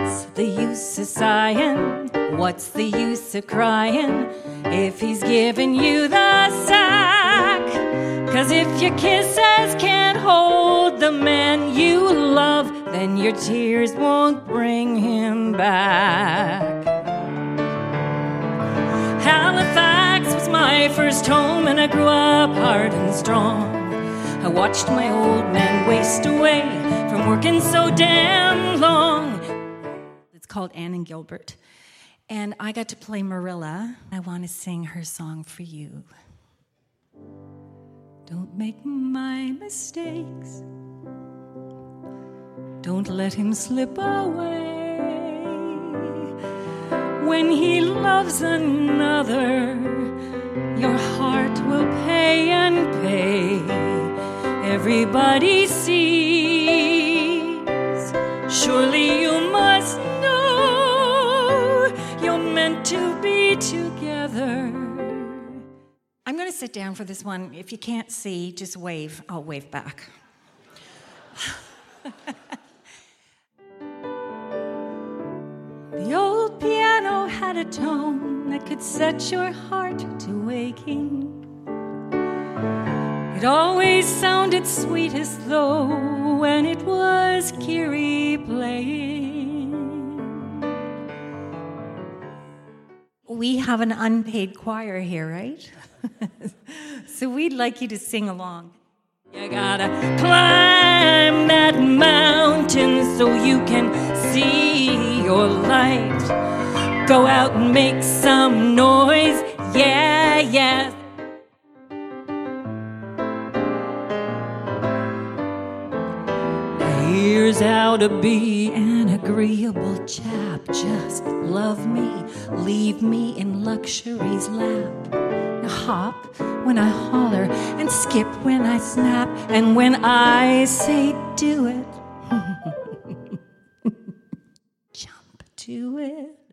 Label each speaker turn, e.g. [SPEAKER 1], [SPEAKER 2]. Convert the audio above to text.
[SPEAKER 1] What's the use of sighing? What's the use of crying if he's giving you the sack? 'Cause if your kisses can't hold the man you love, then your tears won't bring him back. Halifax was my first home, and I grew up hard and strong. I watched my old man waste away from working so damn long. It's called Anne and Gilbert, and I got to play Marilla. I want to sing her song for you. Don't make my mistakes. Don't let him slip away. When he loves another, your heart will pay and pay. Everybody sees. Surely you must know you're meant to be together. I'm going to sit down for this one. If you can't see, just wave. I'll wave back. The old piano had a tone that could set your heart to waking. It always sounded sweetest, though, when it was Kiri playing. We have an unpaid choir here, right? So we'd like you to sing along. You gotta climb that mountain so you can see your light. Go out and make some noise, yeah, yeah. Here's how to be an agreeable chap. Just love me, leave me in luxury's lap. Now hop when I holler and skip when I snap. And when I say do it, jump to it.